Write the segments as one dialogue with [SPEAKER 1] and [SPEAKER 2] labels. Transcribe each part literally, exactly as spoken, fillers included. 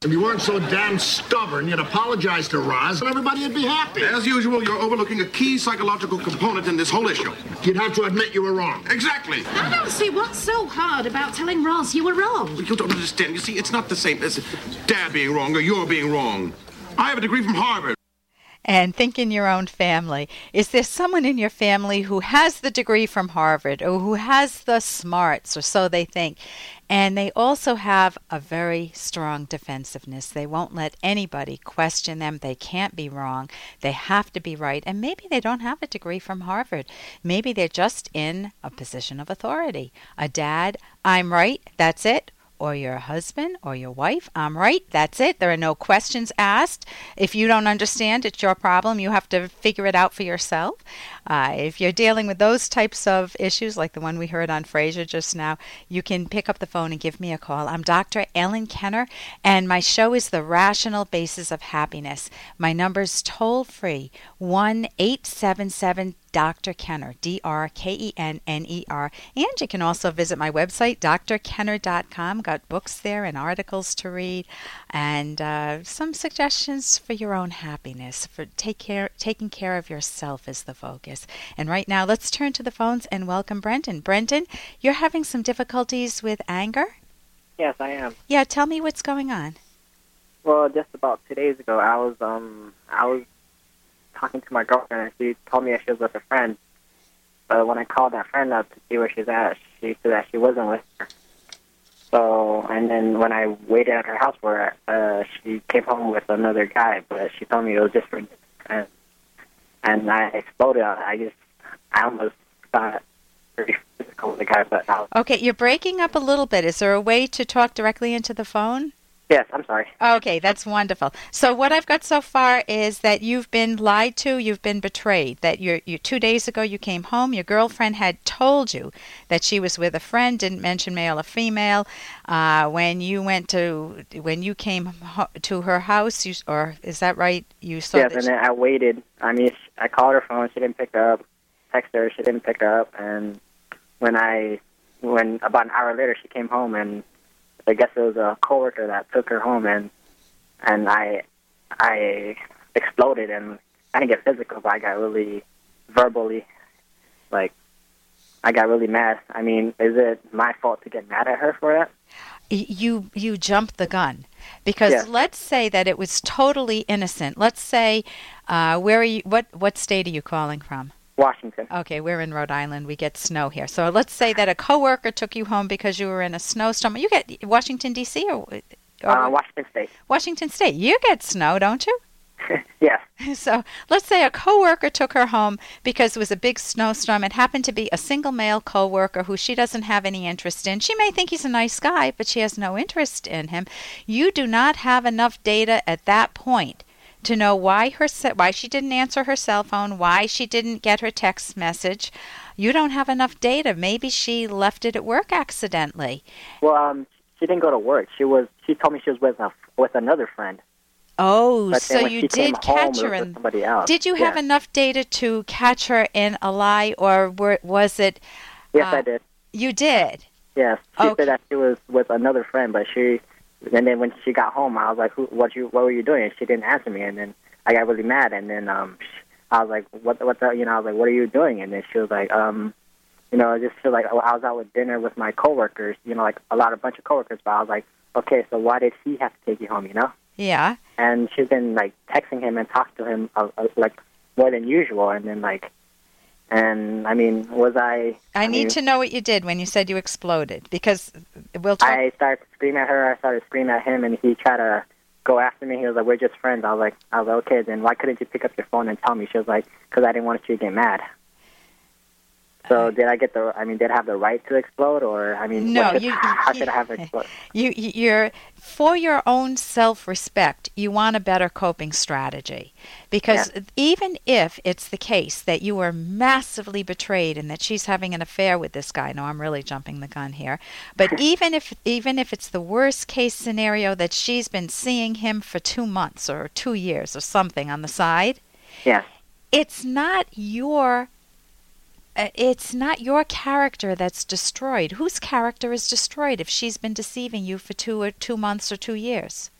[SPEAKER 1] If you weren't so damn stubborn, you'd apologize to Roz and everybody would be happy.
[SPEAKER 2] As usual, you're overlooking a key psychological component in this whole issue.
[SPEAKER 1] You'd have to admit you were wrong.
[SPEAKER 2] Exactly.
[SPEAKER 3] I don't see what's so hard about telling Roz you were wrong.
[SPEAKER 2] You don't understand. You see, it's not the same as Dad being wrong or you're being wrong. I have a degree from Harvard.
[SPEAKER 4] And think in your own family. Is there someone in your family who has the degree from Harvard or who has the smarts, or so they think, and they also have a very strong defensiveness? They won't let anybody question them. They can't be wrong. They have to be right. And maybe they don't have a degree from Harvard. Maybe they're just in a position of authority. A dad, I'm right, that's it. Or your husband or your wife, I'm right, that's it. There are no questions asked. If you don't understand, it's your problem. You have to figure it out for yourself. Uh, if you're dealing with those types of issues, like the one we heard on Frasier just now, you can pick up the phone and give me a call. I'm Doctor Ellen Kenner, and my show is The Rational Basis of Happiness. My number's toll-free, one eight seven seven Doctor Kenner, D R K E N N E R. And you can also visit my website, d r kenner dot com. Got books there and articles to read, and uh, some suggestions for your own happiness. For take care, taking care of yourself is the focus. And right now, let's turn to the phones and welcome Brendan. Brendan, you're having some difficulties with anger?
[SPEAKER 5] Yes, I am.
[SPEAKER 4] Yeah, tell me what's going on.
[SPEAKER 5] Well, just about two days ago, I was um I was talking to my girlfriend, and she told me that she was with a friend. But when I called that friend up to see where she's at, she said that she wasn't with her. So, and then when I waited at her house for her, uh, she came home with another guy, but she told me it was just for friends. And I exploded. I just, I almost got pretty physical with the guy, but I was...
[SPEAKER 4] Okay, you're breaking up a little bit. Is there a way to talk directly into the phone?
[SPEAKER 5] Yes, I'm sorry.
[SPEAKER 4] Okay, that's wonderful. So what I've got so far is that you've been lied to, you've been betrayed, that you're, you two days ago you came home, your girlfriend had told you that she was with a friend, didn't mention male or female. Uh, when you went to, when you came ho- to her house, you, or is that right? You saw
[SPEAKER 5] Yes,
[SPEAKER 4] that
[SPEAKER 5] and
[SPEAKER 4] she-
[SPEAKER 5] then I waited. I mean, I called her phone, she didn't pick up. Text her, she didn't pick up. And when I, when about an hour later, she came home, and I guess it was a coworker that took her home, and and I I exploded, and I didn't get physical, but I got really verbally, like, I got really mad. I mean, is it my fault to get mad at her for that?
[SPEAKER 4] You you jumped the gun, because
[SPEAKER 5] Yeah.
[SPEAKER 4] let's say that it was totally innocent. Let's say, uh, where are you? What what state are you calling from?
[SPEAKER 5] Washington.
[SPEAKER 4] Okay, we're in Rhode Island. We get snow here. So let's say that a coworker took you home because you were in a snowstorm. You get Washington, D C or, or
[SPEAKER 5] Uh, Washington State.
[SPEAKER 4] Washington State. You get snow, don't you?
[SPEAKER 5] Yes.
[SPEAKER 4] So let's say a coworker took her home because it was a big snowstorm. It happened to be a single male coworker who she doesn't have any interest in. She may think he's a nice guy, but she has no interest in him. You do not have enough data at that point to know why her why she didn't answer her cell phone, why she didn't get her text message. You don't have enough data. Maybe she left it at work accidentally.
[SPEAKER 5] Well, um, she didn't go to work. She was. She told me she was with a, with another friend.
[SPEAKER 4] Oh,
[SPEAKER 5] But
[SPEAKER 4] so
[SPEAKER 5] then when
[SPEAKER 4] you
[SPEAKER 5] she came
[SPEAKER 4] did
[SPEAKER 5] home,
[SPEAKER 4] catch
[SPEAKER 5] it
[SPEAKER 4] her
[SPEAKER 5] was
[SPEAKER 4] in.
[SPEAKER 5] with somebody else.
[SPEAKER 4] Did you have
[SPEAKER 5] Yeah.
[SPEAKER 4] enough data to catch her in a lie, or were, was it?
[SPEAKER 5] Yes,
[SPEAKER 4] uh,
[SPEAKER 5] I did.
[SPEAKER 4] You did.
[SPEAKER 5] Yes, she
[SPEAKER 4] Okay.
[SPEAKER 5] said that she was with another friend, but she. And then when she got home, I was like, "Who? What you? What were you doing?" And she didn't answer me, and then I got really mad, and then um, I was like, "What? What the? You know?" I was like, "What are you doing?" And then she was like, "Um, you know, I just feel like I was out with dinner with my coworkers, you know, like a lot, a bunch of coworkers." But I was like, "Okay, so why did he have to take you home?" You know?
[SPEAKER 4] Yeah.
[SPEAKER 5] And she's been like texting him and talking to him uh, uh, like more than usual, and then like, and I mean, was I?
[SPEAKER 4] I,
[SPEAKER 5] I
[SPEAKER 4] need
[SPEAKER 5] mean,
[SPEAKER 4] to know what you did when you said you exploded, because we'll talk.
[SPEAKER 5] I started screaming at her. I started screaming at him, and he tried to go after me. He was like, "We're just friends." I was like, "I was like, okay, then why couldn't you pick up your phone and tell me?" She was like, "Because I didn't want you to get mad." So did I get the? I mean, did I have the right to explode, or I mean,
[SPEAKER 4] No,
[SPEAKER 5] what should,
[SPEAKER 4] you-
[SPEAKER 5] how
[SPEAKER 4] you-
[SPEAKER 5] should I have it explode?
[SPEAKER 4] You, you- you're for your own self-respect. You want a better coping strategy, because
[SPEAKER 5] Yeah.
[SPEAKER 4] even if it's the case that you were massively betrayed and that she's having an affair with this guy, no, I'm really jumping the gun here. But even if even if it's the worst case scenario that she's been seeing him for two months or two years or something on the side,
[SPEAKER 5] Yes.
[SPEAKER 4] it's not your. Uh, It's not your character that's destroyed. Whose character is destroyed if she's been deceiving you for two or two months or two years?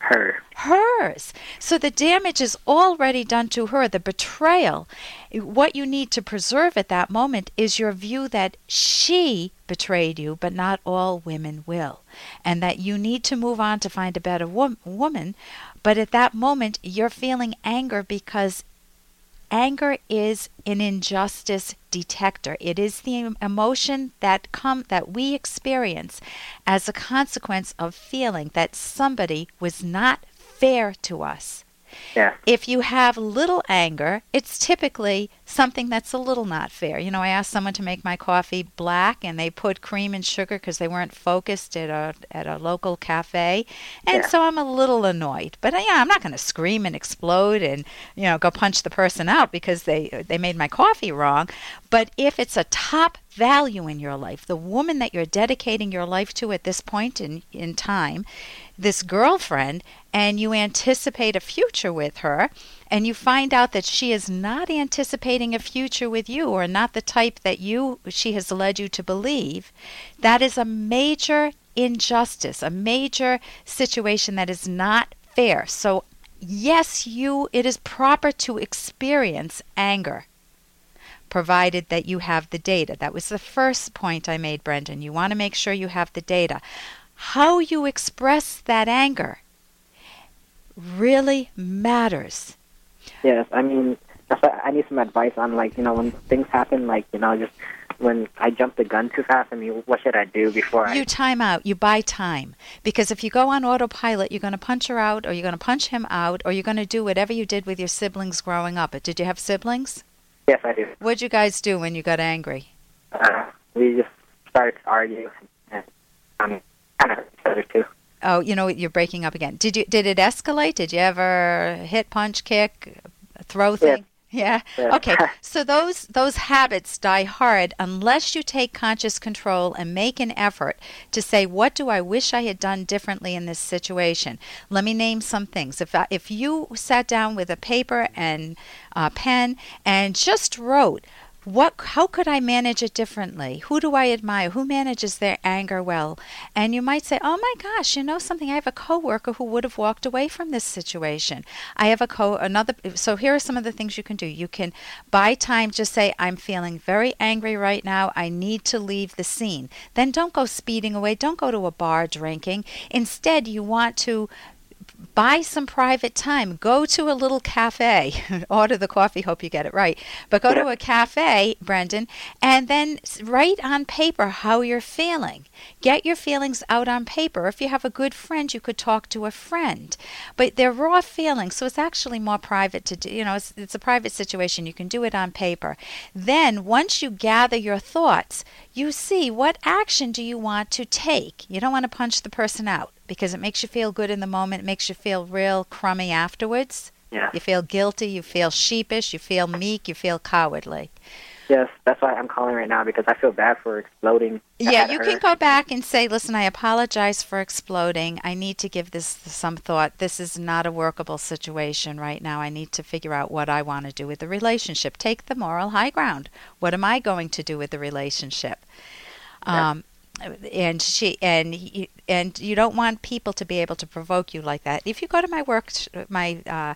[SPEAKER 5] Her.
[SPEAKER 4] Hers. So the damage is already done to her, the betrayal. What you need to preserve at that moment is your view that she betrayed you, but not all women will. And that you need to move on to find a better wo- woman. But at that moment, you're feeling anger because anger is an injustice detector. It is the emotion that come that we experience as a consequence of feeling that somebody was not fair to us.
[SPEAKER 5] Yeah.
[SPEAKER 4] If you have little anger, it's typically something that's a little not fair. You know, I asked someone to make my coffee black, and they put cream and sugar because they weren't focused at a at a local cafe, and
[SPEAKER 5] Yeah.
[SPEAKER 4] so I'm a little annoyed. But uh, yeah, I'm not going to scream and explode and you know go punch the person out because they they made my coffee wrong. But if it's a top value in your life, the woman that you're dedicating your life to at this point in in time, this girlfriend, and you anticipate a future with her, and you find out that she is not anticipating a future with you, or not the type that you she has led you to believe, that is a major injustice, a major situation that is not fair. So yes, you it is proper to experience anger, provided that you have the data. That was the first point I made, Brendan. You want to make sure you have the data. How you express that anger really matters.
[SPEAKER 5] Yes, I mean, that's why I need some advice on, like, you know, when things happen, like, you know, just when I jump the gun too fast, I mean, what should I do before I...
[SPEAKER 4] You time out. You buy time. Because if you go on autopilot, you're going to punch her out, or you're going to punch him out, or you're going to do whatever you did with your siblings growing up. Did you have siblings?
[SPEAKER 5] Yes, I do.
[SPEAKER 4] What'd you guys do when you got angry?
[SPEAKER 5] Uh, we just started to argue, and um, kind of hurt each other, too.
[SPEAKER 4] Oh, you know, you're breaking up again. Did you? Did it escalate? Did you ever hit, punch, kick, throw thing? Yeah.
[SPEAKER 5] Yeah.
[SPEAKER 4] Okay. So those those habits die hard unless you take conscious control and make an effort to say, what do I wish I had done differently in this situation? Let me name some things. If I, if you sat down with a paper and a pen and just wrote, What? How could I manage it differently? Who do I admire? Who manages their anger well? And you might say, oh my gosh, you know something? I have a coworker who would have walked away from this situation. I have a co another. So here are some of the things you can do. You can buy time. Just say, I'm feeling very angry right now. I need to leave the scene. Then don't go speeding away. Don't go to a bar drinking. Instead, you want to buy some private time. Go to a little cafe. Order the coffee. Hope you get it right. But go to a cafe, Brendan, and then write on paper how you're feeling. Get your feelings out on paper. If you have a good friend, you could talk to a friend. But they're raw feelings, so it's actually more private to do. You know, it's, it's a private situation. You can do it on paper. Then, once you gather your thoughts, you see what action do you want to take. You don't want to punch the person out, because it makes you feel good in the moment. It makes you feel real crummy afterwards.
[SPEAKER 5] Yeah.
[SPEAKER 4] You feel guilty. You feel sheepish. You feel meek. You feel cowardly.
[SPEAKER 5] Yes, that's why I'm calling right now, because I feel bad for exploding.
[SPEAKER 4] Yeah,
[SPEAKER 5] at
[SPEAKER 4] you
[SPEAKER 5] her.
[SPEAKER 4] can go back and say, listen, I apologize for exploding. I need to give this some thought. This is not a workable situation right now. I need to figure out what I want to do with the relationship. Take the moral high ground. What am I going to do with the relationship?
[SPEAKER 5] Yeah.
[SPEAKER 4] Um, and she and you, and you don't want people to be able to provoke you like that. If you go to my work, my uh,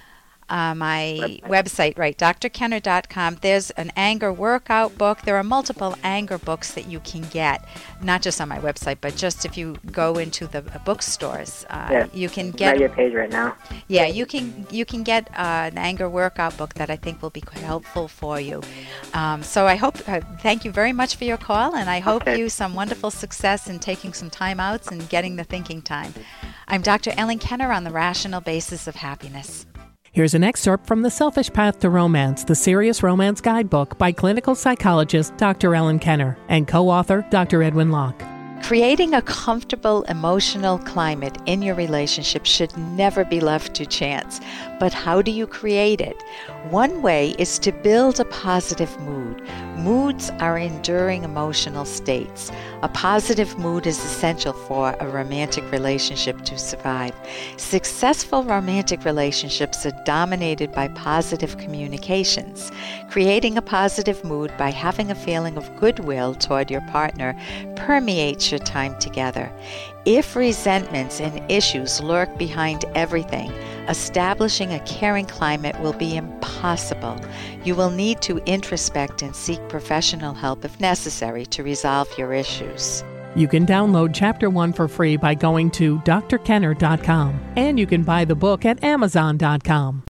[SPEAKER 4] uh, my
[SPEAKER 5] Website.
[SPEAKER 4] website, right, D R Kenner dot com, there's an anger workout book. There are multiple anger books that you can get, not just on my website, but just if you go into the bookstores, uh,
[SPEAKER 5] Yeah.
[SPEAKER 4] you can
[SPEAKER 5] I'm
[SPEAKER 4] get.
[SPEAKER 5] at your page right now.
[SPEAKER 4] Yeah, you can you can get uh, an anger workout book that I think will be helpful for you. Um, so I hope, uh, thank you very much for your call, and I hope
[SPEAKER 5] Okay.
[SPEAKER 4] you some wonderful success in taking some time outs and getting the thinking time. I'm Doctor Ellen Kenner on the Rational Basis of Happiness.
[SPEAKER 6] Here's an excerpt from The Selfish Path to Romance, the Serious Romance Guidebook by clinical psychologist Doctor Ellen Kenner and co-author Doctor Edwin Locke.
[SPEAKER 4] Creating a comfortable emotional climate in your relationship should never be left to chance. But how do you create it? One way is to build a positive mood. Moods are enduring emotional states. A positive mood is essential for a romantic relationship to survive. Successful romantic relationships are dominated by positive communications. Creating a positive mood by having a feeling of goodwill toward your partner permeates your time together. If resentments and issues lurk behind everything, establishing a caring climate will be impossible. You will need to introspect and seek professional help if necessary to resolve your issues.
[SPEAKER 6] You can download Chapter one for free by going to d r kenner dot com, and you can buy the book at amazon dot com.